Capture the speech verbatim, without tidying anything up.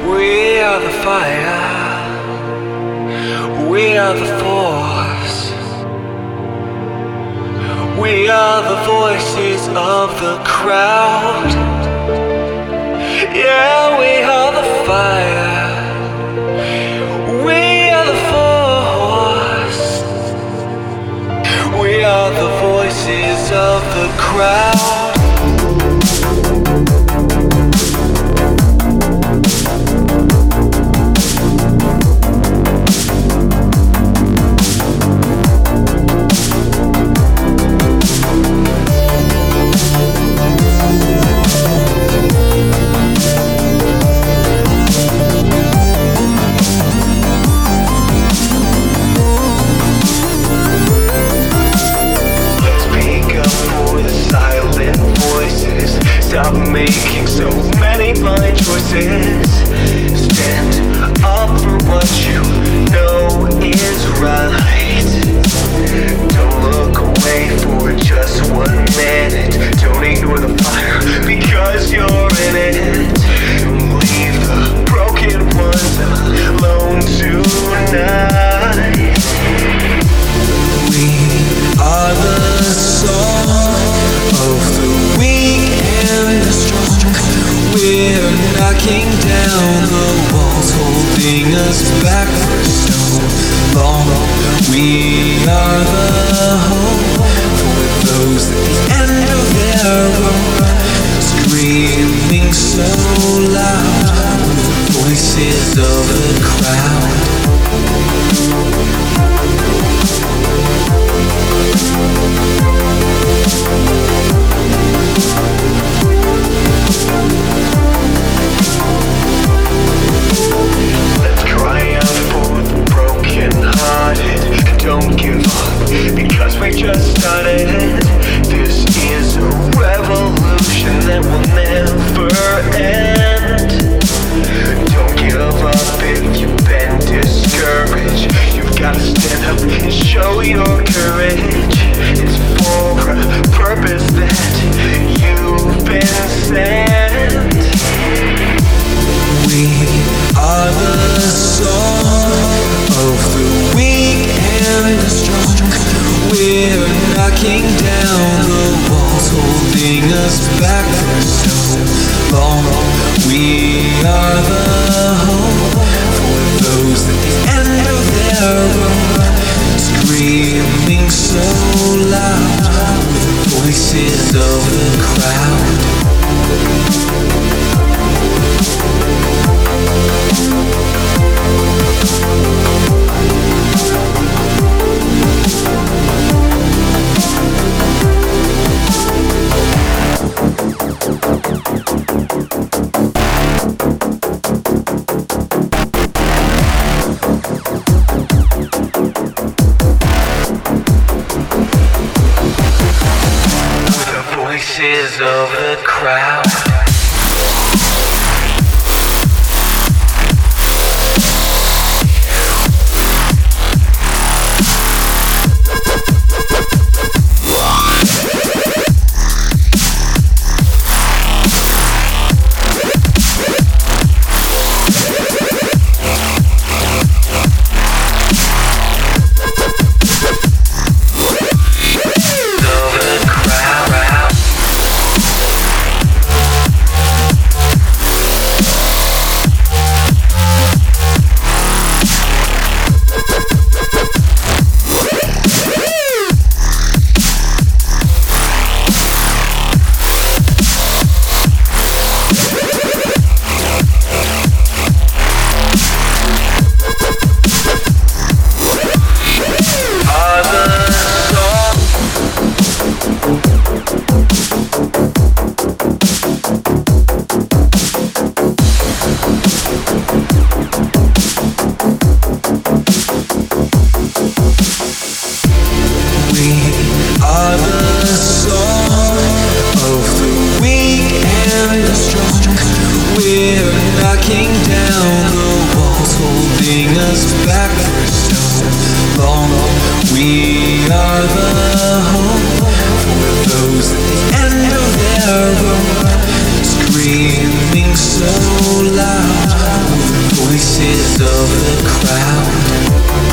We are the fire. We are the force. We are the voices of the crowd. Yeah, we are the fire. We are the force. We are the voices of the crowd. Stop making so many blind choices. Stand up for what you know is right. Don't look away for just one minute. Don't ignore the fire because you're in it. Leave the broken ones alone tonight. We are the song of the weak and the strong. We're knocking down the walls, holding us back for so long. We are the hope for those at the end of their road, screaming so loud with the voices of the crowd. Let's cry out for the broken-hearted. Don't give up, because we just started. This is a revolution that will never end. Don't give up if you've been discouraged. You've got to stand up and show your courage. It's for a purpose that you've been sent. We are the song of the weak and the strong. We're knocking down the walls, holding us back for so long. We are the hope for those at the end of their road, screaming so loud with the voices of the crowd. Voices of the crowd. We are the hope for those at the end of their road, screaming so loud. voices of the crowd.